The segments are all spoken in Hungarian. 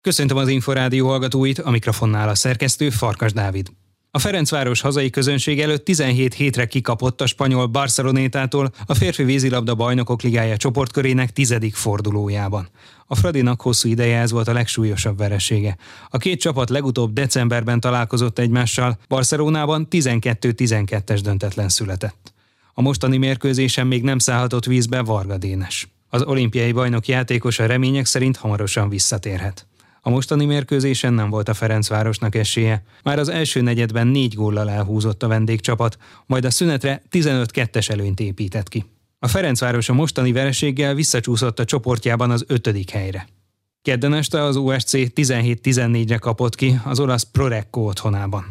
Köszöntöm az Inforádió hallgatóit, a mikrofonnál a szerkesztő Farkas Dávid. A Ferencváros hazai közönség előtt 17 hétre kikapott a spanyol Barcelonától a férfi vízilabda bajnokok ligája csoportkörének 10. fordulójában. A Fradinak hosszú ideje ez volt a legsúlyosabb veresége. A két csapat legutóbb decemberben találkozott egymással, Barcelonában 12-12-es döntetlen született. A mostani mérkőzésen még nem szállhatott vízbe Varga Dénes. Az olimpiai bajnok játékosa remények szerint hamarosan visszatérhet. A mostani mérkőzésen nem volt a Ferencvárosnak esélye. Már az első negyedben 4 góllal elhúzott a vendégcsapat, majd a szünetre 15-2-es előnyt épített ki. A Ferencváros a mostani vereséggel visszacsúszott a csoportjában az 5. helyre. Kedden este az OSC 17-14-re kapott ki az olasz Prorecco otthonában.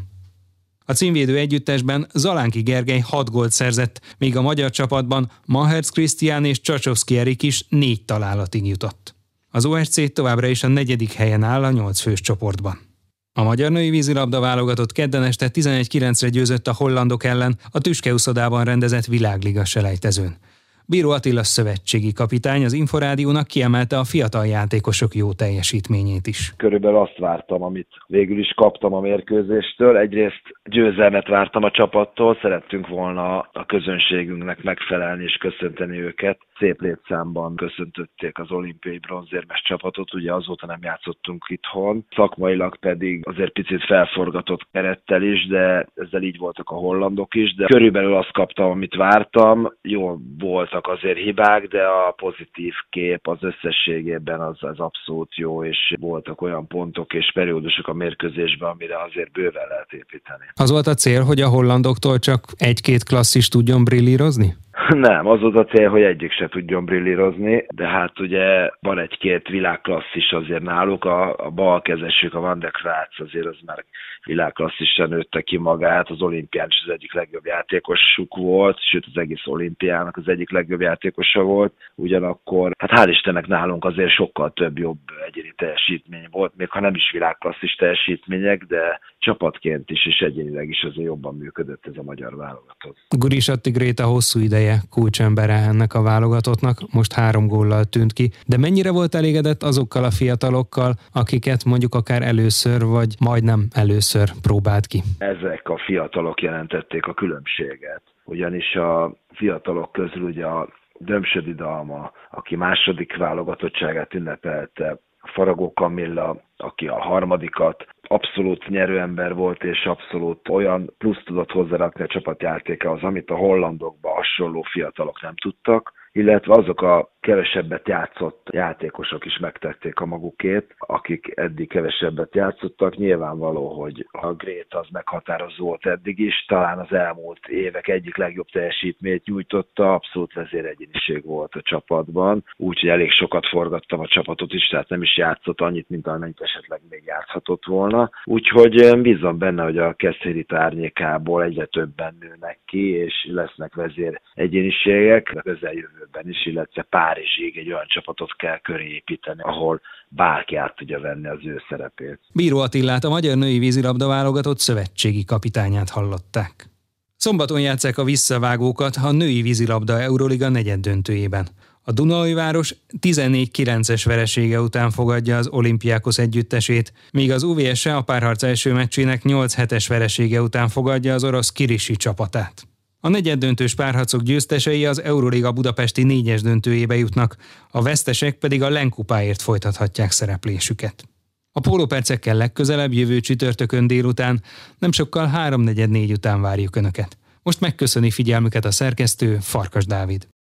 A címvédő együttesben Zalánki Gergely 6 gólt szerzett, míg a magyar csapatban Mahertz Krisztián és Csacsovszki Erik is 4 találatig jutott. Az OSC továbbra is a 4. helyen áll a 8 fős csoportban. A magyar női vízilabda válogatott kedden este 11-9-re győzött a hollandok ellen a Tüskeuszodában rendezett világliga selejtezőn. Bíró Attila szövetségi kapitány az Inforádiónak kiemelte a fiatal játékosok jó teljesítményét is. Körülbelül azt vártam, amit végül is kaptam a mérkőzéstől. Egyrészt győzelmet vártam a csapattól, szerettünk volna a közönségünknek megfelelni és köszönteni őket. Szép létszámban köszöntötték az olimpiai bronzérmes csapatot, ugye azóta nem játszottunk itthon. Szakmailag pedig azért picit felforgatott kerettel is, de ezzel így voltak a hollandok is, de körülbelül azt kaptam, amit vártam. Jó voltak azért hibák, de a pozitív kép az összességében az abszolút jó, és voltak olyan pontok és periódusok a mérkőzésben, amire azért bőven lehet építeni. Az volt a cél, hogy a hollandoktól csak 1-2 klasszis tudjon brillírozni? Nem, az volt a cél, hogy egyik se tudjon brillírozni, de hát ugye van 1-2 világklasszis azért náluk, a balkezesük, a Van de Kraats azért az már világklasszisen nőtte ki magát, az olimpián is az egyik legjobb játékosuk volt, sőt az egész olimpiának az egyik legjobb játékosa volt, ugyanakkor hát hál' Istennek nálunk azért sokkal több jobb egyéni teljesítmény volt, még ha nem is világklasszis teljesítmények, de csapatként is és egyénileg is azért jobban működött ez a magyar válogatott. Guris Atti Gréta hosszú ideje kulcsembere ennek a válogatottnak, most 3 góllal tűnt ki, de mennyire volt elégedett azokkal a fiatalokkal, akiket mondjuk akár először vagy majdnem először próbált ki? Ezek a fiatalok jelentették a különbséget, ugyanis a fiatalok közül ugye a Dömsödi Dalma, aki második válogatottságát ünnepelte, Faragó Kamilla, aki a harmadikat, abszolút nyerőember volt, és abszolút olyan plusz tudott hozzárakni a csapatjátékához, amit a hollandokban hasonló fiatalok nem tudtak, illetve azok a kevesebbet játszott játékosok is megtették a magukét, akik eddig kevesebbet játszottak. Nyilvánvaló, hogy a Gréta az meghatározó volt eddig is, talán az elmúlt évek egyik legjobb teljesítményt nyújtotta, abszolút vezéregyéniség volt a csapatban, úgyhogy elég sokat forgattam a csapatot is, tehát nem is játszott annyit, mint amennyit esetleg még játszhatott volna. Úgyhogy bízom benne, hogy a Keszthelyrit árnyékából egyre többen nőnek ki, és lesznek vezéregyéniségek a közeljövőben is, illetve Párizsig egy olyan csapatot kell köré építeni, ahol bárki át tudja venni az ő szerepét. Bíró Attilát, a magyar női vízilabda válogatott szövetségi kapitányát hallották. Szombaton játsszák a visszavágókat a női vízilabda Euroliga negyeddöntőjében. A Dunaújváros 14-9-es veresége után fogadja az Olympiakos együttesét, míg az UVSC a párharc első meccsének 8-7-es veresége után fogadja az orosz Kirisi csapatát. A negyeddöntős párharcok győztesei az Euroliga budapesti 4-es döntőjébe jutnak, a vesztesek pedig a LEN kupáért folytathatják szereplésüket. A pólópercekkel legközelebb jövő csütörtökön délután, nem sokkal 3-4 után várjuk Önöket. Most megköszöni figyelmüket a szerkesztő, Farkas Dávid.